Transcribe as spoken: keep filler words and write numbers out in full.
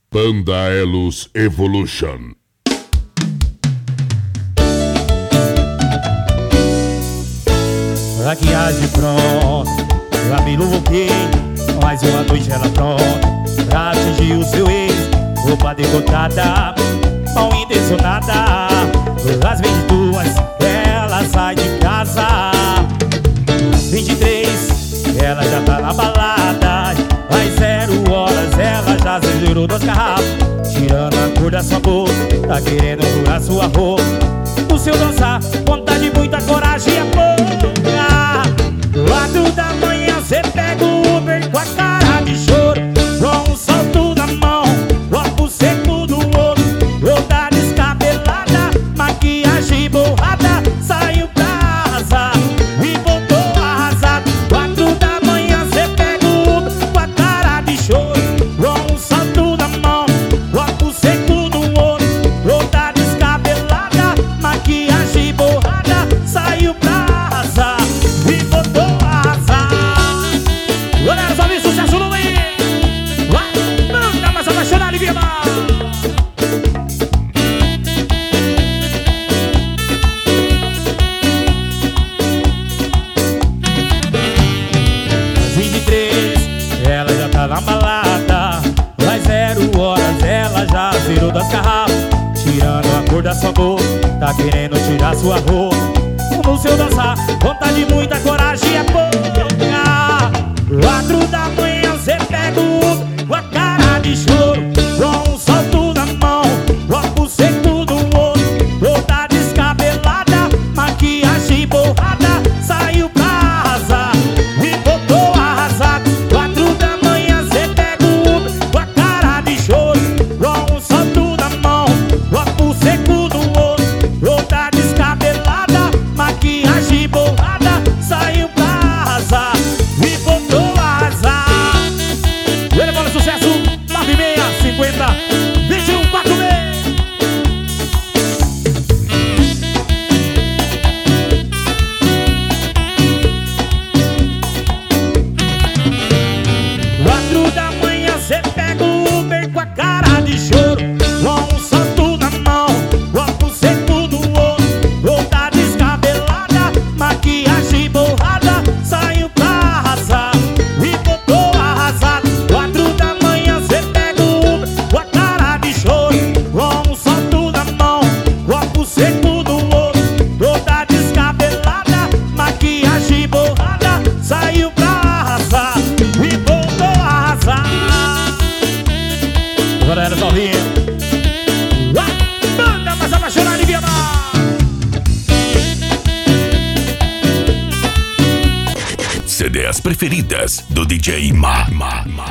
Panda Elos Evolution. Maquiagem pronta, cabelo ok, mais uma noite ela pronta pra atingir o seu ex. Roupa decotada, mal intencionada, às vinte e duas ela sai de casa. Vinte e três ela já tá na balada, às zero horas ela já zerou duas garrafas. Tirando a cor da sua boca, tá querendo furar sua roupa. O seu dançar, vontade, muita coragem e pouca. Quatro da manhã cê pega o Uber com a cara de choro, com um salto na mão, copo seco do outro, roupa descabelada, maquiagem borrada, saiu pra arrasar e voltou arrasado. Quatro da manhã cê pega o Uber com a cara de choro, com um salto na mão, copo seco do outro, roupa descabelada, maquiagem borrada, saiu pra arrasar e voltou. Galera, só vem sucesso no meio. Vai, manda mais apaixonado e viva. vinte e três ela já tá na balada, às zero horas ela já zerou das garrafas. Tirando a cor da sua boca, tá querendo tirar sua roupa. No seu dançar, vontade, muita coragem é pouca. Quatro da manhã cê pega o Uber com a cara de choro, com um salto na mão, copo seco do outro, toda descabelada, maquiagem borrada, saiu pra arrasar e voltou arrasado. Quatro da manhã cê pega o Uber com a cara de choro, com um salto na mão, copo seco do outro, toda descabelada, maquiagem borrada, saiu pra arrasar e voltou arrasar. Ele fala sucesso, nove seis cinquenta, vinte e um, quatro seis. Quatro da manhã cê pega o Uber com a cara de choro, com um salto na mão, copo seco do outro, toda descabelada, maquiagem borrada, saiu pra arrasar e voltou arrasado. Quatro da manhã cê pega o Uber com a cara de choro, com um salto na mão, copo seco do outro, toda descabelada, maquiagem borrada, saiu pra arrasar e voltou arrasar. Galera, só vindo. Manda mais apaixonado e viva. C Ds preferidas do D J Ma. Ma, Ma.